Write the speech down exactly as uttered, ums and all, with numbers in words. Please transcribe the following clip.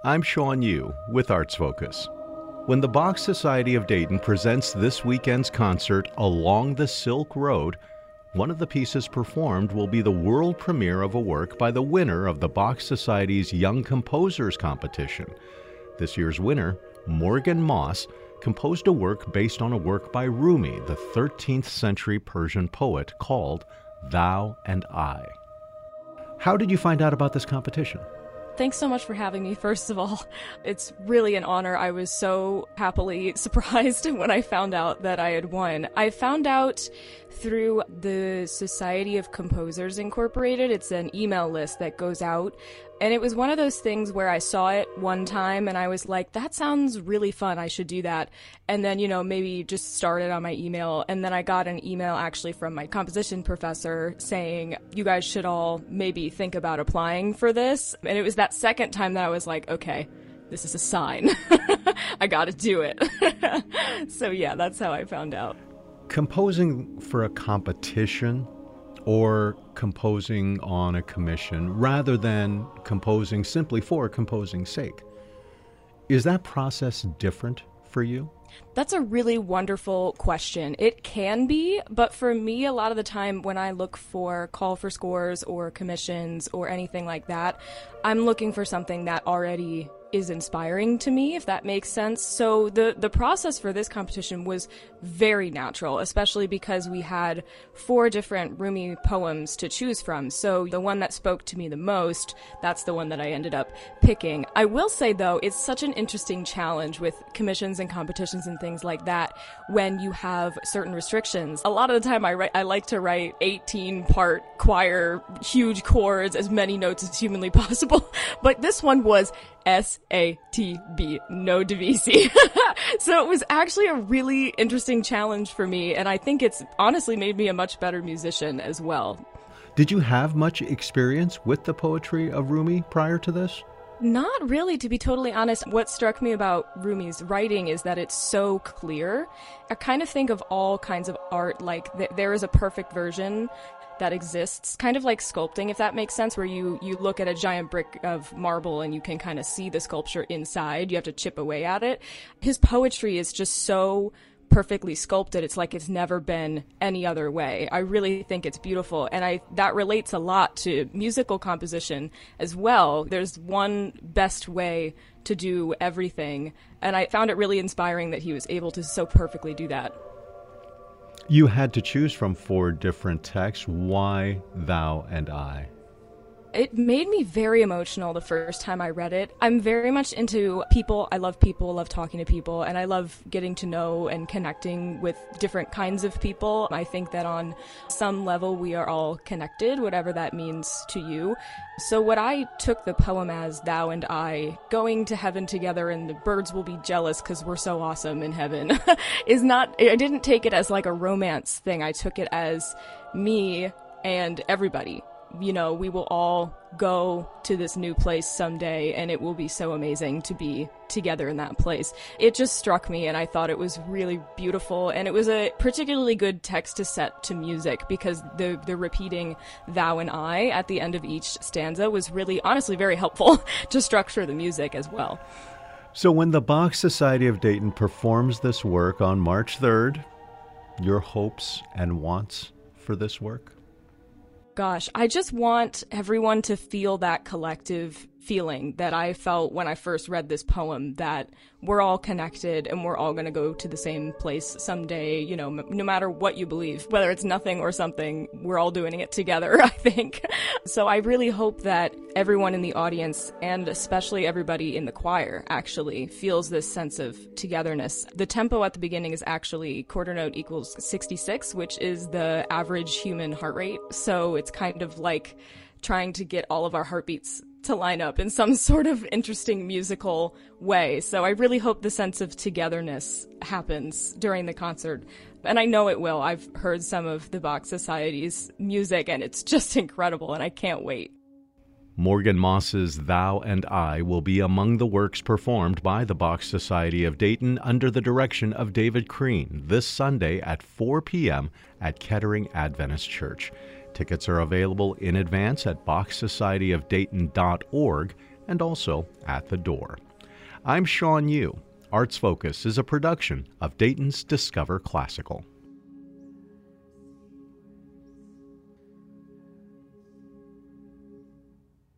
I'm Sean Yu with Arts Focus. When the Bach Society of Dayton presents this weekend's concert Along the Silk Road, one of the pieces performed will be the world premiere of a work by the winner of the Bach Society's Young Composers Competition. This year's winner, Morgan Moss, composed a work based on a work by Rumi, the thirteenth century Persian poet, called Thou and I. How did you find out about this competition? Thanks so much for having me, first of all. It's really an honor. I was so happily surprised when I found out that I had won. I found out through the Society of Composers Incorporated. It's an email list that goes out. And it was one of those things where I saw it one time and I was like, that sounds really fun. I should do that. And then, you know, maybe just started on my email. And then I got an email actually from my composition professor saying, you guys should all maybe think about applying for this. And it was that second time that I was like, okay, this is a sign. I got to do it. So yeah, that's how I found out. Composing for a competition or composing on a commission rather than composing simply for composing's sake, is that process different for you? That's a really wonderful question. It can be, but for me, a lot of the time when I look for call for scores or commissions or anything like that, I'm looking for something that already is inspiring to me, if that makes sense. So the, the process for this competition was very natural, especially because we had four different Rumi poems to choose from. So the one that spoke to me the most, that's the one that I ended up picking. I will say, though, it's such an interesting challenge with commissions and competitions and things like that when you have certain restrictions. A lot of the time I write, I like to write eighteen part choir, huge chords, as many notes as humanly possible. But this one was S A T B, no divisi. So it was actually a really interesting challenge for me, and I think it's honestly made me a much better musician as well. Did you have much experience with the poetry of Rumi prior to this? Not really, to be totally honest. What struck me about Rumi's writing is that it's so clear. I kind of think of all kinds of art like th- there is a perfect version that exists, kind of like sculpting, if that makes sense, where you, you look at a giant brick of marble and you can kind of see the sculpture inside. You have to chip away at it. His poetry is just so perfectly sculpted. It's like it's never been any other way. I really think it's beautiful. And I that relates a lot to musical composition as well. There's one best way to do everything. And I found it really inspiring that he was able to so perfectly do that. You had to choose from four different texts. Why Thou and I? It made me very emotional the first time I read it. I'm very much into people. I love people, love talking to people, and I love getting to know and connecting with different kinds of people. I think that on some level we are all connected, whatever that means to you. So what I took the poem as, Thou and I, going to heaven together and the birds will be jealous because we're so awesome in heaven, is not, I didn't take it as like a romance thing. I took it as me and everybody. You know, we will all go to this new place someday, and it will be so amazing to be together in that place. It just struck me, and I thought it was really beautiful, and it was a particularly good text to set to music because the the repeating thou and I at the end of each stanza was really, honestly, very helpful to structure the music as well. So when the Bach Society of Dayton performs this work on March third, your hopes and wants for this work? Gosh, I just want everyone to feel that collective feeling that I felt when I first read this poem, that we're all connected and we're all going to go to the same place someday, you know, m- no matter what you believe, whether it's nothing or something, we're all doing it together, I think. So I really hope that everyone in the audience, and especially everybody in the choir, actually feels this sense of togetherness. The tempo at the beginning is actually quarter note equals sixty-six, which is the average human heart rate. So it's kind of like trying to get all of our heartbeats to line up in some sort of interesting musical way. So I really hope the sense of togetherness happens during the concert. And I know it will. I've heard some of the Bach Society's music, and it's just incredible, and I can't wait. Morgan Moss's Thou and I will be among the works performed by the Bach Society of Dayton under the direction of David Crean this Sunday at four p.m. at Kettering Adventist Church. Tickets are available in advance at bach society of dayton dot org and also at the door. I'm Sean Yu. Arts Focus is a production of Dayton's Discover Classical.